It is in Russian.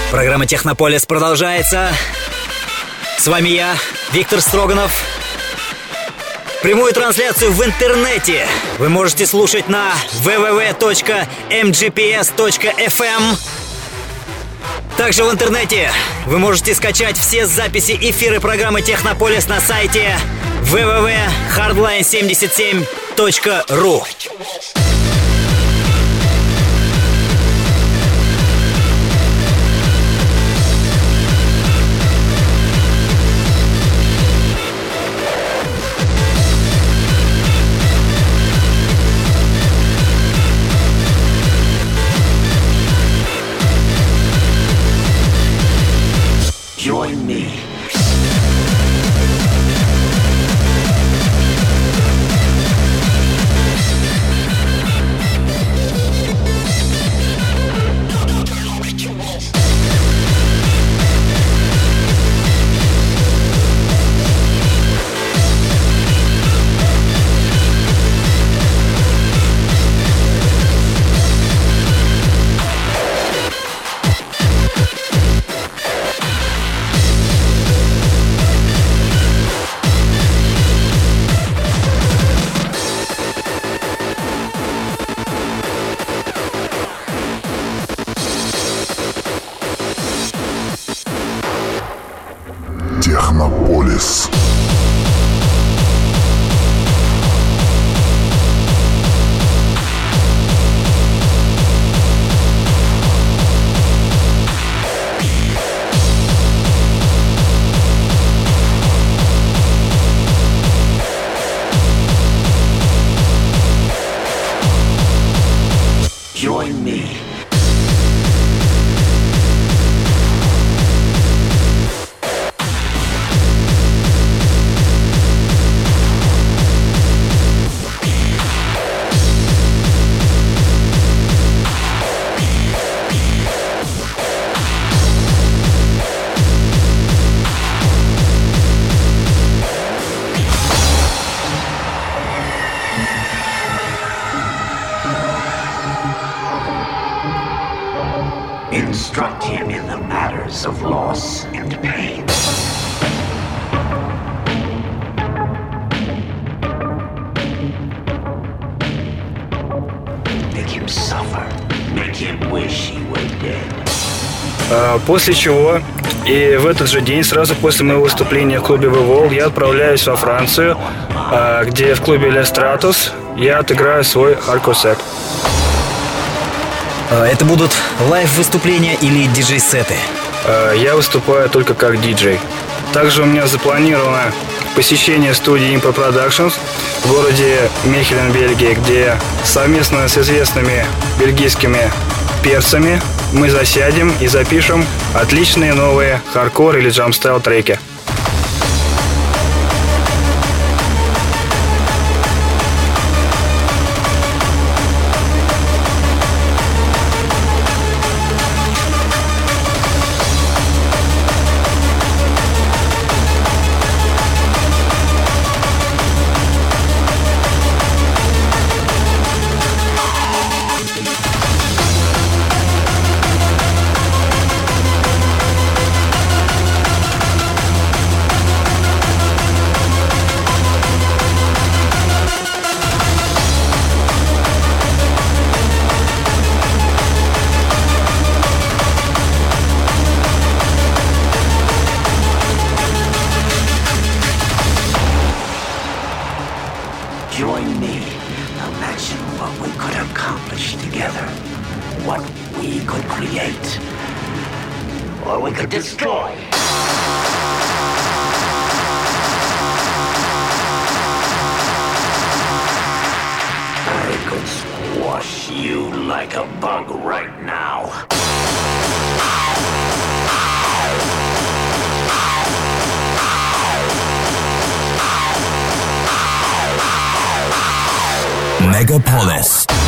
Программа «Технополис» продолжается. С вами я, Виктор Строганов. Прямую трансляцию в интернете вы можете слушать на www.mgps.fm. Также в интернете вы можете скачать все записи эфира программы «Технополис» на сайте www.hardline77.ru. Join me. Технополис. Join me. Instruct him in the matters of loss and pain. Make him suffer. Make him wish he were dead. После чего и в этот же день, сразу после моего выступления в клубе Вивол, я отправляюсь во Францию, где в клубе Le Stratus я отыграю свой хардкор-сет. Это будут лайв-выступления или диджей-сеты? Я выступаю только как диджей. Также у меня запланировано посещение студии Impro Productions в городе Мехелен, Бельгия, где совместно с известными бельгийскими перцами мы засядем и запишем отличные новые хардкор или джамстайл треки. Join me. Imagine what we could accomplish together. What we could create. Or we could destroy. I could squash you like a bug right now. Megapolis.